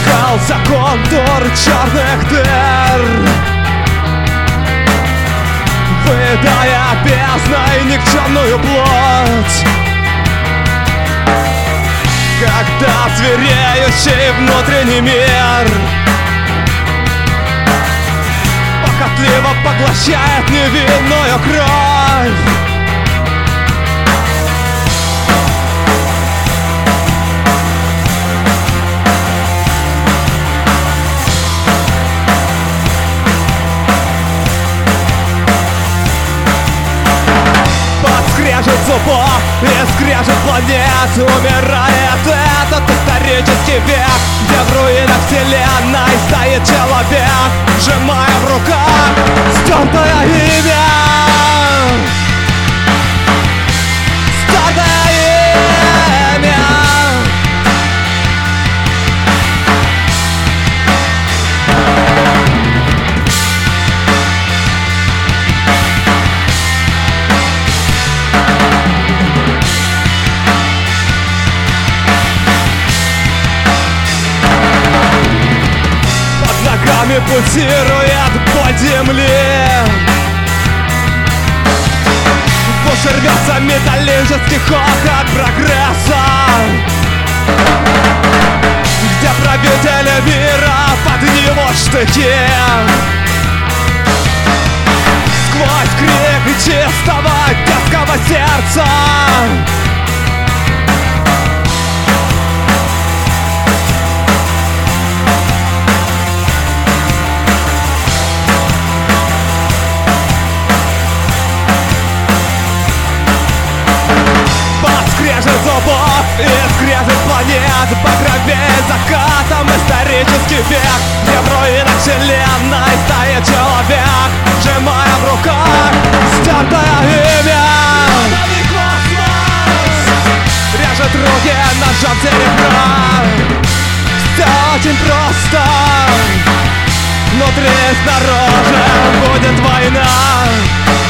Замыкался контур черных дыр, выедая бездной никчемную плоть. Когда звереющий внутренний мир похотливо поглощает невинную кровь. Скрежет зубов и скрежет планет, умирает этот исторический век, где в руинах вселенной стоит человек, сжимая в руках стертое имя. Стертое имя. Пульсирует боль земли, в уши рвется металлический хохот прогресса, где правители мира поднимут штыки. Сквозь крик чистого детского сердца скрежет зубов и скрежет планет, багровеет закатом исторический век, где в руинах вселенной стоит человек, сжимая в руках стертое имя. Режет руки ножом серебра. Все очень просто, внутри и снаружи будет война.